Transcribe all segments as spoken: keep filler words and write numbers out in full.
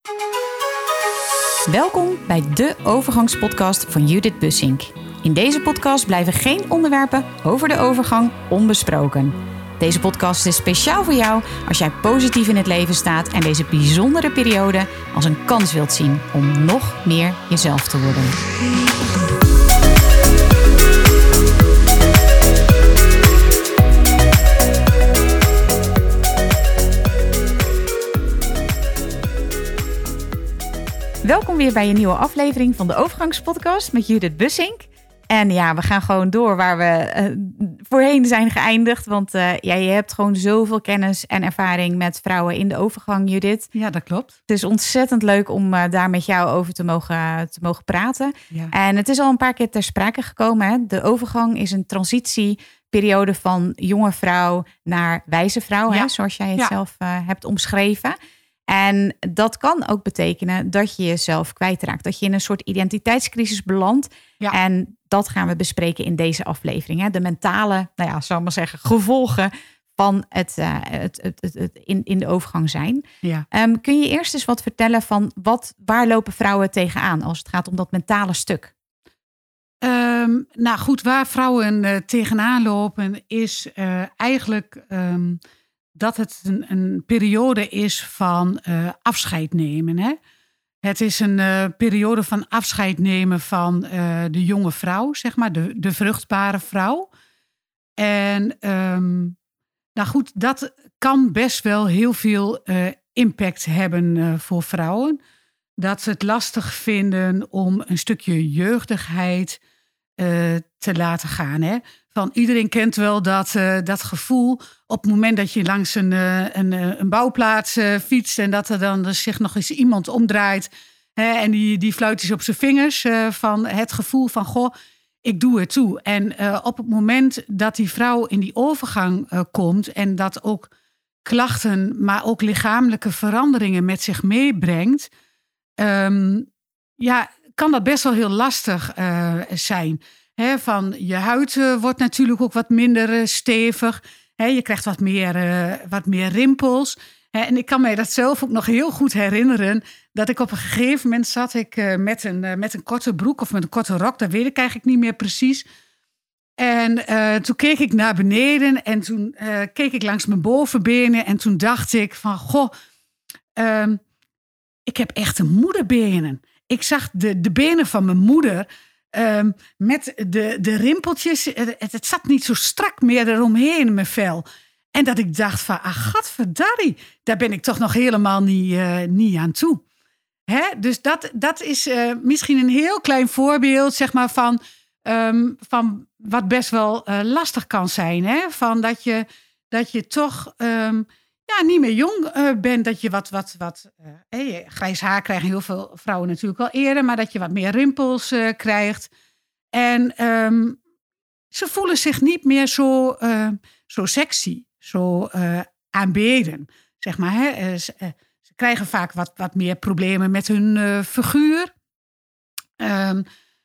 Welkom bij de overgangspodcast van Judith Bussink. In deze podcast blijven geen onderwerpen over de overgang onbesproken. Deze podcast is speciaal voor jou als jij positief in het leven staat en deze bijzondere periode als een kans wilt zien om nog meer jezelf te worden. Welkom weer bij een nieuwe aflevering van de Overgangspodcast met Judith Bussink. En ja, we gaan gewoon door waar we uh, voorheen zijn geëindigd. Want uh, ja, je hebt gewoon zoveel kennis en ervaring met vrouwen in de overgang, Judith. Ja, dat klopt. Het is ontzettend leuk om uh, daar met jou over te mogen, te mogen praten. Ja. En het is al een paar keer ter sprake gekomen. Hè? De overgang is een transitieperiode van jonge vrouw naar wijze vrouw. Ja. Hè? Zoals jij het ja. zelf uh, hebt omschreven. En dat kan ook betekenen dat je jezelf kwijtraakt. Dat je in een soort identiteitscrisis belandt. Ja. En dat gaan we bespreken in deze aflevering. Hè? De mentale, nou ja, zal ik maar zeggen, gevolgen van het, uh, het, het, het, het in, in de overgang zijn. Ja. Um, kun je eerst eens wat vertellen van wat, waar lopen vrouwen tegenaan als het gaat om dat mentale stuk? Um, nou goed, waar vrouwen uh, tegenaan lopen is uh, eigenlijk Um, dat het een, een periode is van uh, afscheid nemen. Hè? Het is een uh, periode van afscheid nemen van uh, de jonge vrouw, zeg maar, de, de vruchtbare vrouw. En um, nou goed, dat kan best wel heel veel uh, impact hebben uh, voor vrouwen. Dat ze het lastig vinden om een stukje jeugdigheid uh, te laten gaan, hè? Van iedereen kent wel dat, uh, dat gevoel op het moment dat je langs een, uh, een, uh, een bouwplaats uh, fietst en dat er dan dus zich nog eens iemand omdraait hè, en die, die fluitjes op zijn vingers uh, van het gevoel van goh, ik doe het toe. En uh, op het moment dat die vrouw in die overgang uh, komt en dat ook klachten, maar ook lichamelijke veranderingen met zich meebrengt, um, ja, kan dat best wel heel lastig uh, zijn. He, van je huid uh, wordt natuurlijk ook wat minder uh, stevig. He, je krijgt wat meer, uh, wat meer rimpels. He, en ik kan mij dat zelf ook nog heel goed herinneren. Dat ik op een gegeven moment zat ik, uh, met, een, uh, met een korte broek of met een korte rok. Dat weet ik eigenlijk niet meer precies. En uh, toen keek ik naar beneden en toen uh, keek ik langs mijn bovenbenen. En toen dacht ik van goh, um, ik heb echte moederbenen. Ik zag de, de benen van mijn moeder. Um, met de, de rimpeltjes, het, het zat niet zo strak meer eromheen in mijn vel. En dat ik dacht van, ah, gadverdarrie, daar ben ik toch nog helemaal niet, uh, niet aan toe. Hè? Dus dat, dat is uh, misschien een heel klein voorbeeld, zeg maar, van, um, van wat best wel uh, lastig kan zijn. Hè? Van dat je, dat je toch um, ja, niet meer jong uh, bent, dat je wat, wat, wat uh, hey, grijs haar krijgen heel veel vrouwen natuurlijk al eerder, maar dat je wat meer rimpels uh, krijgt. En um, ze voelen zich niet meer zo, uh, zo sexy, zo uh, aanbeden, zeg maar. Hè? Ze, uh, ze krijgen vaak wat, wat meer problemen met hun uh, figuur. Um,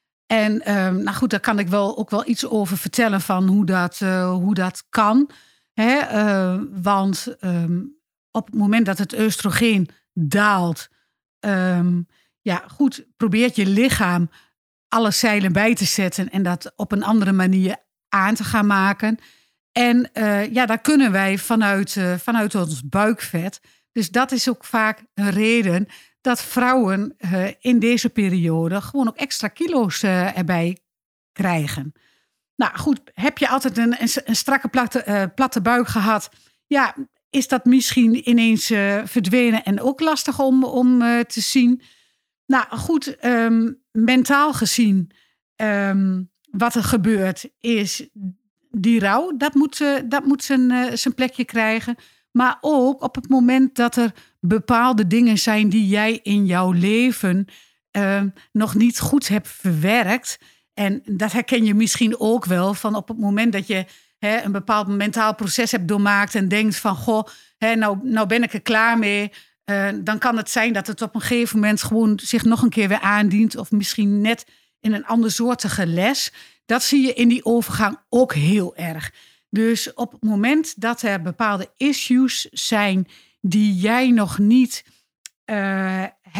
en um, nou goed, daar kan ik wel ook wel iets over vertellen van hoe dat, uh, hoe dat kan. He, uh, want um, op het moment dat het oestrogeen daalt, um, ja, goed, probeert je lichaam alle zeilen bij te zetten en dat op een andere manier aan te gaan maken. En uh, ja, daar kunnen wij vanuit, uh, vanuit ons buikvet. Dus dat is ook vaak een reden dat vrouwen uh, in deze periode gewoon ook extra kilo's uh, erbij krijgen. Nou goed, heb je altijd een, een, een strakke platte, uh, platte buik gehad? Ja, is dat misschien ineens uh, verdwenen en ook lastig om, om uh, te zien? Nou goed, um, mentaal gezien, um, wat er gebeurt is die rouw. Dat moet, uh, dat moet zijn, uh, zijn plekje krijgen. Maar ook op het moment dat er bepaalde dingen zijn die jij in jouw leven uh, nog niet goed hebt verwerkt. En dat herken je misschien ook wel van op het moment dat je hè, een bepaald mentaal proces hebt doormaakt en denkt van goh, hè, nou, nou ben ik er klaar mee. Uh, dan kan het zijn dat het op een gegeven moment gewoon zich nog een keer weer aandient. Of misschien net in een andersoortige les. Dat zie je in die overgang ook heel erg. Dus op het moment dat er bepaalde issues zijn die jij nog niet uh,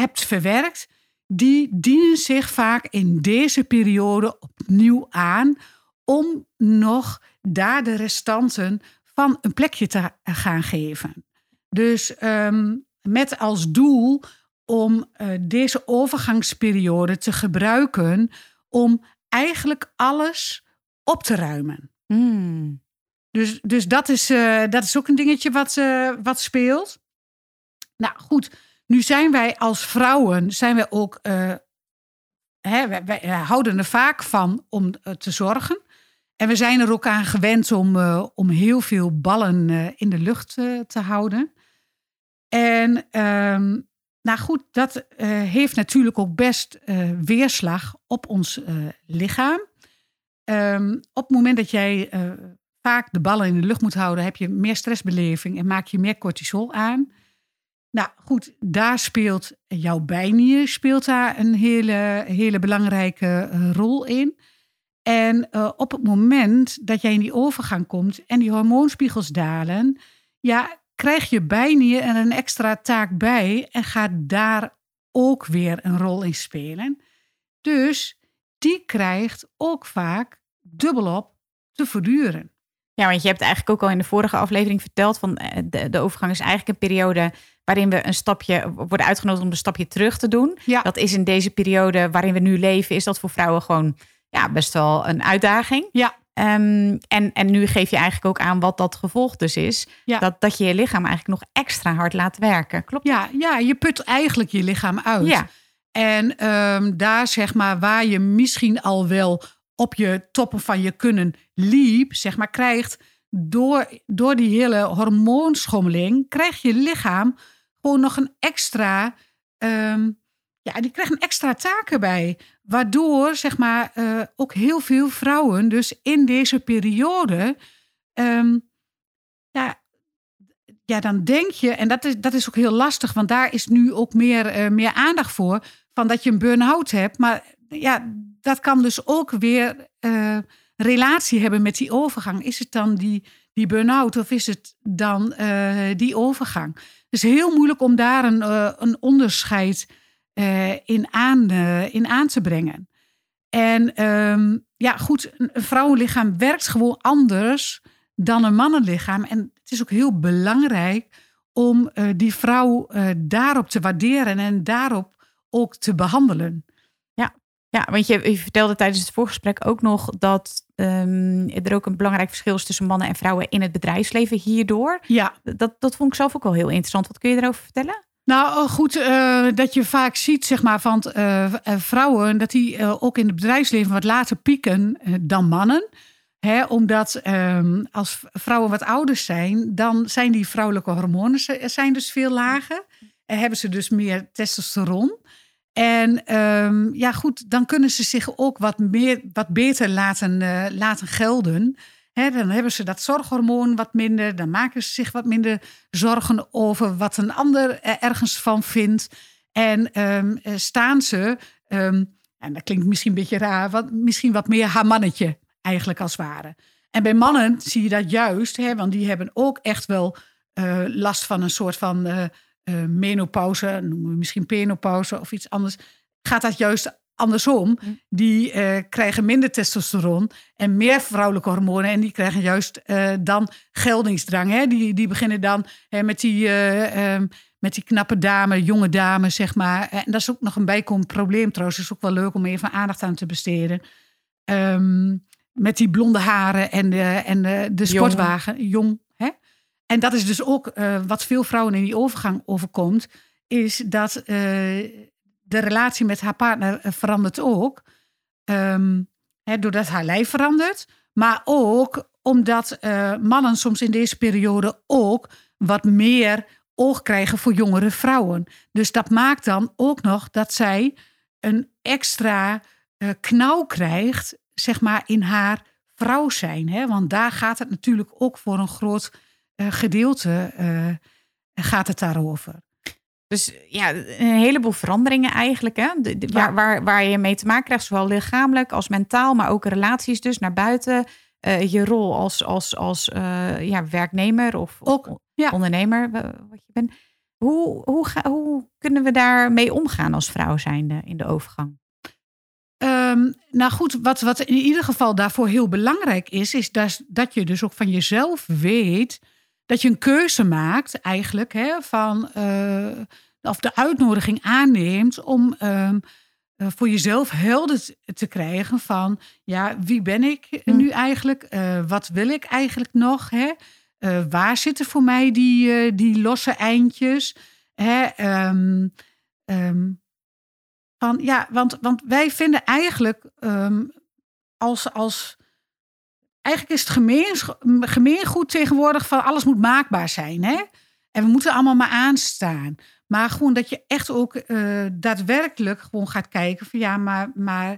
hebt verwerkt, die dienen zich vaak in deze periode opnieuw aan om nog daar de restanten van een plekje te gaan geven. Dus um, met als doel om uh, deze overgangsperiode te gebruiken om eigenlijk alles op te ruimen. Mm. Dus, dus dat, is, uh, dat is ook een dingetje wat, uh, wat speelt. Nou goed, nu zijn wij als vrouwen, zijn wij ook, uh, hè, wij, wij houden er vaak van om uh, te zorgen. En we zijn er ook aan gewend om, uh, om heel veel ballen uh, in de lucht uh, te houden. En um, nou goed, dat uh, heeft natuurlijk ook best uh, weerslag op ons uh, lichaam. Um, op het moment dat jij uh, vaak de ballen in de lucht moet houden, heb je meer stressbeleving en maak je meer cortisol aan. Nou goed, daar speelt jouw bijnier speelt daar een hele, hele belangrijke uh, rol in. En uh, op het moment dat jij in die overgang komt en die hormoonspiegels dalen, ja, krijg je bijnier er een extra taak bij en gaat daar ook weer een rol in spelen. Dus die krijgt ook vaak dubbelop te verduren. Ja, want je hebt eigenlijk ook al in de vorige aflevering verteld van de, de overgang is eigenlijk een periode waarin we een stapje worden uitgenodigd om een stapje terug te doen. Ja. Dat is in deze periode waarin we nu leven, is dat voor vrouwen gewoon ja, best wel een uitdaging. Ja. Um, en, en nu geef je eigenlijk ook aan wat dat gevolg dus is. Ja. Dat, dat je je lichaam eigenlijk nog extra hard laat werken. Klopt? Ja, ja, je put eigenlijk je lichaam uit. Ja. En um, daar zeg maar waar je misschien al wel op je toppen van je kunnen liep, zeg maar, krijgt door, door die hele hormoonschommeling, krijgt je lichaam gewoon nog een extra, um, ja, die krijgt een extra taak erbij. Waardoor, zeg maar, uh, ook heel veel vrouwen dus in deze periode, um, ja, ja, dan denk je, en dat is, dat is ook heel lastig, want daar is nu ook meer, uh, meer aandacht voor, van dat je een burn-out hebt. Maar ja, dat kan dus ook weer uh, relatie hebben met die overgang. Is het dan die, die burn-out of is het dan uh, die overgang? Het is heel moeilijk om daar een, uh, een onderscheid uh, in, aan, uh, in aan te brengen. En um, ja, goed, een vrouwenlichaam werkt gewoon anders dan een mannenlichaam. En het is ook heel belangrijk om uh, die vrouw uh, daarop te waarderen en daarop ook te behandelen. Ja, ja, want je, je vertelde tijdens het voorgesprek ook nog dat um, er ook een belangrijk verschil is tussen mannen en vrouwen in het bedrijfsleven hierdoor. Ja. Dat, dat vond ik zelf ook wel heel interessant. Wat kun je erover vertellen? Nou goed, uh, dat je vaak ziet, zeg maar, van uh, vrouwen, dat die uh, ook in het bedrijfsleven wat later pieken uh, dan mannen. Hè, omdat um, als vrouwen wat ouder zijn, dan zijn die vrouwelijke hormonen zijn dus veel lager. En hebben ze dus meer testosteron. En um, ja goed, dan kunnen ze zich ook wat, meer, wat beter laten, uh, laten gelden. He, dan hebben ze dat zorghormoon wat minder. Dan maken ze zich wat minder zorgen over wat een ander ergens van vindt. En um, staan ze, um, en dat klinkt misschien een beetje raar, wat, misschien wat meer haar mannetje eigenlijk als het ware. En bij mannen zie je dat juist, he, want die hebben ook echt wel uh, last van een soort van uh, uh, menopauze, noemen we misschien penopauze of iets anders. Gaat dat juist andersom, die uh, krijgen minder testosteron en meer vrouwelijke hormonen. En die krijgen juist uh, dan geldingsdrang. Hè? Die, die beginnen dan hè, met, die, uh, um, met die knappe dame, jonge dame, zeg maar. En dat is ook nog een bijkomend probleem trouwens. Het is ook wel leuk om even aandacht aan te besteden. Um, met die blonde haren en de, en de, de sportwagen. Jong. Jong hè? En dat is dus ook uh, wat veel vrouwen in die overgang overkomt. Is dat Uh, de relatie met haar partner verandert ook. Um, he, doordat haar lijf verandert. Maar ook omdat uh, mannen soms in deze periode ook wat meer oog krijgen voor jongere vrouwen. Dus dat maakt dan ook nog dat zij een extra uh, knauw krijgt, zeg maar, in haar vrouw zijn. Hè? Want daar gaat het natuurlijk ook voor een groot uh, gedeelte uh, gaat het daarover. Dus ja, een heleboel veranderingen eigenlijk. Hè? De, de, ja. waar, waar, waar je mee te maken krijgt, zowel lichamelijk als mentaal, maar ook relaties dus naar buiten. Uh, je rol als, als, als uh, ja, werknemer of, ook, of ja. ondernemer, wat je bent. Hoe, hoe, ga, hoe kunnen we daarmee omgaan als vrouw zijnde in de overgang? Um, nou goed, wat, wat in ieder geval daarvoor heel belangrijk is, is dat, dat je dus ook van jezelf weet dat je een keuze maakt eigenlijk, hè, van, uh, of de uitnodiging aanneemt om um, uh, voor jezelf helder te krijgen van, ja, wie ben ik nu eigenlijk? Uh, wat wil ik eigenlijk nog? Hè? Uh, waar zitten voor mij die, uh, die losse eindjes? Hè? Um, um, Van, ja, want, want wij vinden eigenlijk um, als, als. Eigenlijk is het gemeens, gemeengoed tegenwoordig van alles moet maakbaar zijn. Hè? En we moeten allemaal maar aanstaan. Maar gewoon dat je echt ook uh, daadwerkelijk gewoon gaat kijken van ja, maar, maar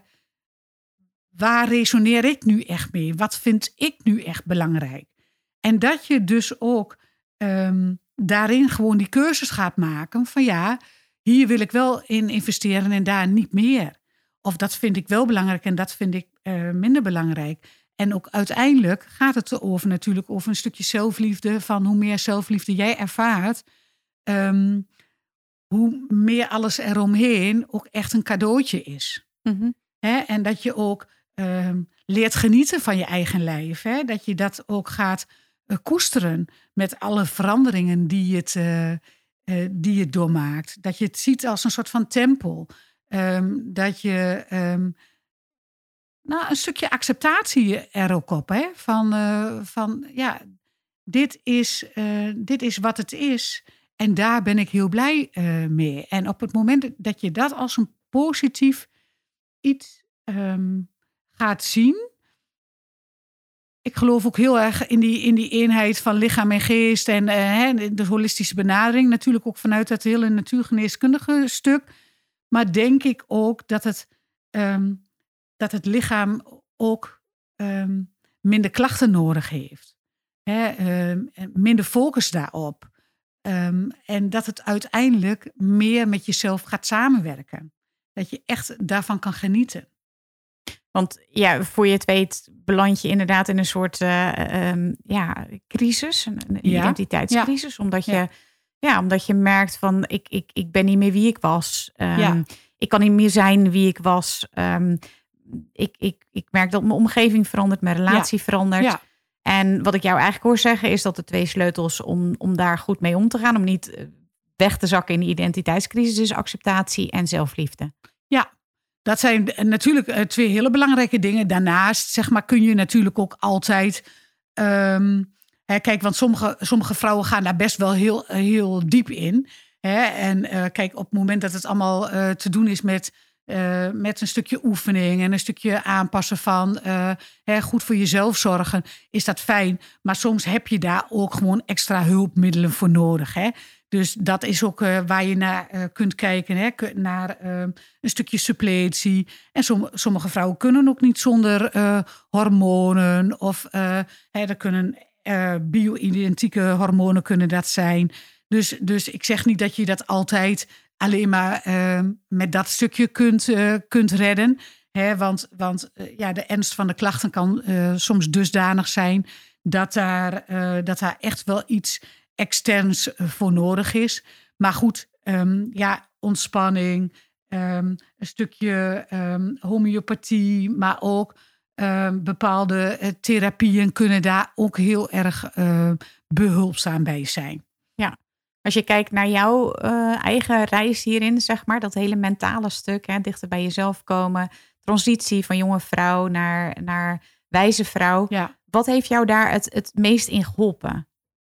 waar resoneer ik nu echt mee? Wat vind ik nu echt belangrijk? En dat je dus ook um, daarin gewoon die cursus gaat maken van ja, hier wil ik wel in investeren en daar niet meer. Of dat vind ik wel belangrijk en dat vind ik uh, minder belangrijk. En ook uiteindelijk gaat het erover natuurlijk over een stukje zelfliefde. Van hoe meer zelfliefde jij ervaart, um, hoe meer alles eromheen ook echt een cadeautje is. Mm-hmm. Hè? En dat je ook um, leert genieten van je eigen lijf. Hè? Dat je dat ook gaat uh, koesteren met alle veranderingen die het... Uh, Uh, die het doormaakt. Dat je het ziet als een soort van tempel. Um, dat je um, nou, een stukje acceptatie er ook op. Hè? Van, uh, van ja, dit is, uh, dit is wat het is. En daar ben ik heel blij uh, mee. En op het moment dat je dat als een positief iets um, gaat zien. Ik geloof ook heel erg in die, in die eenheid van lichaam en geest en uh, de holistische benadering. Natuurlijk ook vanuit dat hele natuurgeneeskundige stuk. Maar denk ik ook dat het, um, dat het lichaam ook um, minder klachten nodig heeft. Hè, um, minder focus daarop. Um, en dat het uiteindelijk meer met jezelf gaat samenwerken. Dat je echt daarvan kan genieten. Want ja, voor je het weet beland je inderdaad in een soort uh, um, ja, crisis, een, een ja. identiteitscrisis. Ja. Omdat, je, ja. Ja, omdat je merkt van ik, ik, ik ben niet meer wie ik was. Um, ja. Ik kan niet meer zijn wie ik was. Um, ik, ik, ik merk dat mijn omgeving verandert, mijn relatie ja. verandert. Ja. En wat ik jou eigenlijk hoor zeggen is dat de twee sleutels om, om daar goed mee om te gaan, om niet weg te zakken in die identiteitscrisis, is acceptatie en zelfliefde. Ja. Dat zijn natuurlijk twee hele belangrijke dingen. Daarnaast zeg maar, kun je natuurlijk ook altijd... Um, hè, kijk, want sommige, sommige vrouwen gaan daar best wel heel, heel diep in. Hè? En uh, kijk, op het moment dat het allemaal uh, te doen is met, uh, met een stukje oefening... en een stukje aanpassen van uh, hè, goed voor jezelf zorgen, is dat fijn. Maar soms heb je daar ook gewoon extra hulpmiddelen voor nodig, hè. Dus dat is ook uh, waar je naar uh, kunt kijken, hè? Naar uh, een stukje suppletie. En som, sommige vrouwen kunnen ook niet zonder uh, hormonen. Of uh, hè, er kunnen uh, bio-identieke hormonen kunnen dat zijn. Dus, dus ik zeg niet dat je dat altijd alleen maar uh, met dat stukje kunt, uh, kunt redden. Hè? Want, want uh, ja, de ernst van de klachten kan uh, soms dusdanig zijn dat daar, uh, dat daar echt wel iets externs voor nodig is. Maar goed, um, ja, ontspanning, um, een stukje um, homeopathie, maar ook um, bepaalde uh, therapieën kunnen daar ook heel erg uh, behulpzaam bij zijn. Ja, als je kijkt naar jouw uh, eigen reis hierin, zeg maar, dat hele mentale stuk, hè, dichter bij jezelf komen, transitie van jonge vrouw naar, naar wijze vrouw. Ja. Wat heeft jou daar het, het meest in geholpen?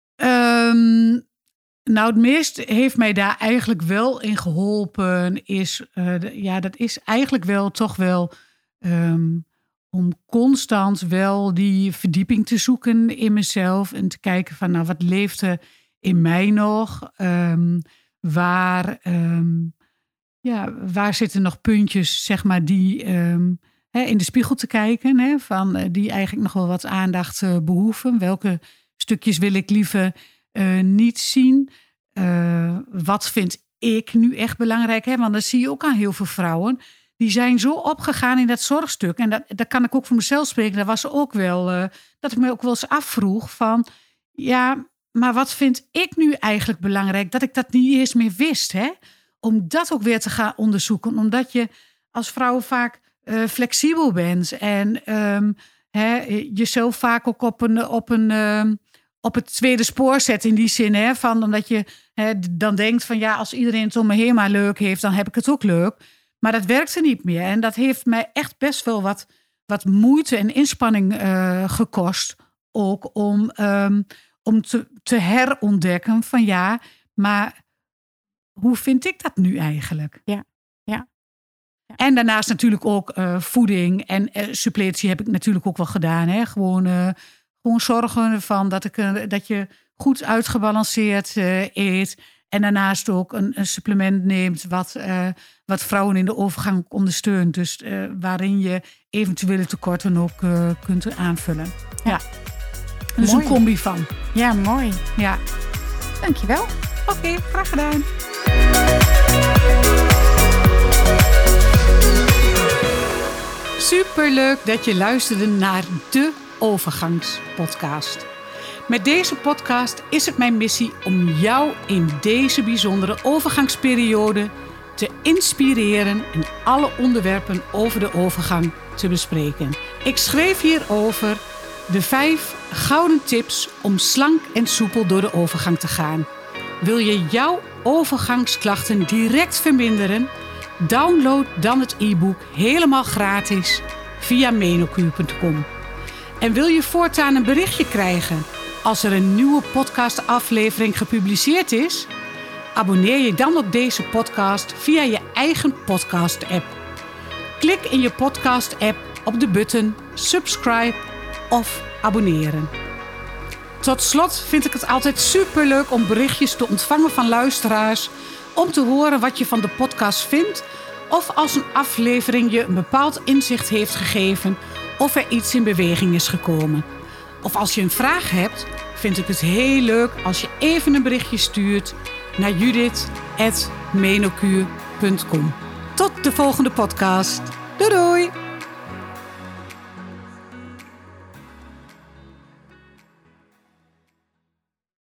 Um, nou, het meest heeft mij daar eigenlijk wel in geholpen is, uh, de, ja, dat is eigenlijk wel toch wel um, om constant wel die verdieping te zoeken in mezelf en te kijken van, nou, wat leeft er in mij nog? Um, waar, um, ja, waar zitten nog puntjes, zeg maar, die um, hè, in de spiegel te kijken, hè, van uh, die eigenlijk nog wel wat aandacht uh, behoeven. Welke stukjes wil ik liever uh, niet zien. Uh, wat vind ik nu echt belangrijk? Hè? Want dat zie je ook aan heel veel vrouwen. Die zijn zo opgegaan in dat zorgstuk. En dat, dat kan ik ook voor mezelf spreken. Dat was ook wel, uh, dat ik me ook wel eens afvroeg van, ja, maar wat vind ik nu eigenlijk belangrijk? Dat ik dat niet eens meer wist. Hè? Om dat ook weer te gaan onderzoeken. Omdat je als vrouw vaak uh, flexibel bent. En um, hè, jezelf vaak ook op een... Op een um, op het tweede spoor zet in die zin. Hè, van, omdat je hè, dan denkt van ja, als iedereen het om me heen maar leuk heeft, dan heb ik het ook leuk. Maar dat werkte niet meer. En dat heeft mij echt best wel wat, wat moeite en inspanning uh, gekost. Ook om, um, om te, te herontdekken van ja, maar hoe vind ik dat nu eigenlijk? Ja, ja. ja. En daarnaast natuurlijk ook uh, voeding en uh, suppletie heb ik natuurlijk ook wel gedaan. Hè? Gewoon... Uh, Gewoon zorgen ervan dat, ik, dat je goed uitgebalanceerd uh, eet. En daarnaast ook een, een supplement neemt wat, uh, wat vrouwen in de overgang ondersteunt. Dus uh, waarin je eventuele tekorten ook uh, kunt aanvullen. Ja. ja. Dus mooi. Een combi van. Ja, mooi. Ja. Dankjewel. Oké, okay, graag gedaan. Superleuk dat je luisterde naar de Overgangspodcast. Met deze podcast is het mijn missie om jou in deze bijzondere overgangsperiode te inspireren en alle onderwerpen over de overgang te bespreken. Ik schreef hierover de vijf gouden tips om slank en soepel door de overgang te gaan. Wil je jouw overgangsklachten direct verminderen? Download dan het e-book helemaal gratis via menokuur punt com. En wil je voortaan een berichtje krijgen als er een nieuwe podcastaflevering gepubliceerd is? Abonneer je dan op deze podcast via je eigen podcast-app. Klik in je podcast-app op de button subscribe of abonneren. Tot slot vind ik het altijd superleuk om berichtjes te ontvangen van luisteraars, om te horen wat je van de podcast vindt of als een aflevering je een bepaald inzicht heeft gegeven of er iets in beweging is gekomen. Of als je een vraag hebt, vind ik het heel leuk als je even een berichtje stuurt naar judith at menokuur punt com. Tot de volgende podcast. Doei doei!